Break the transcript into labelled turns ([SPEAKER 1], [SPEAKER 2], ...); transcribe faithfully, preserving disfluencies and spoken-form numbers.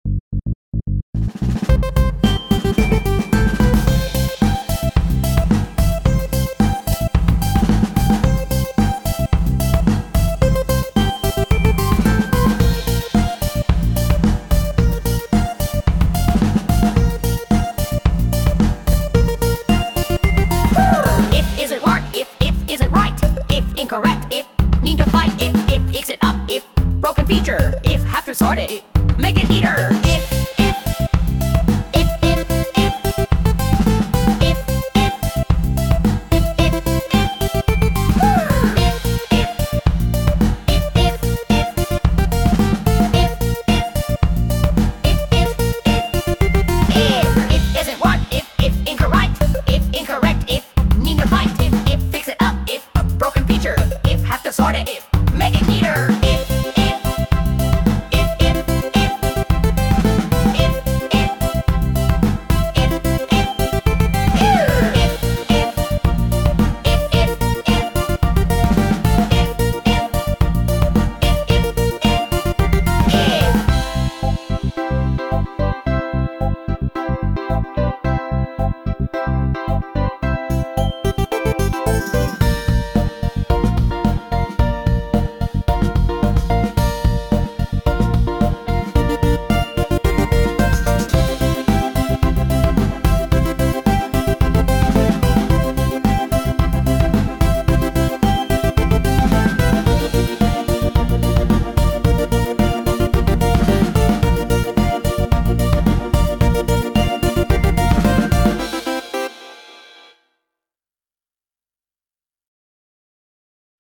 [SPEAKER 1] Incorrect, if need to fight, if, if, fix it up, if broken feature, if have to sort it, make it neater, if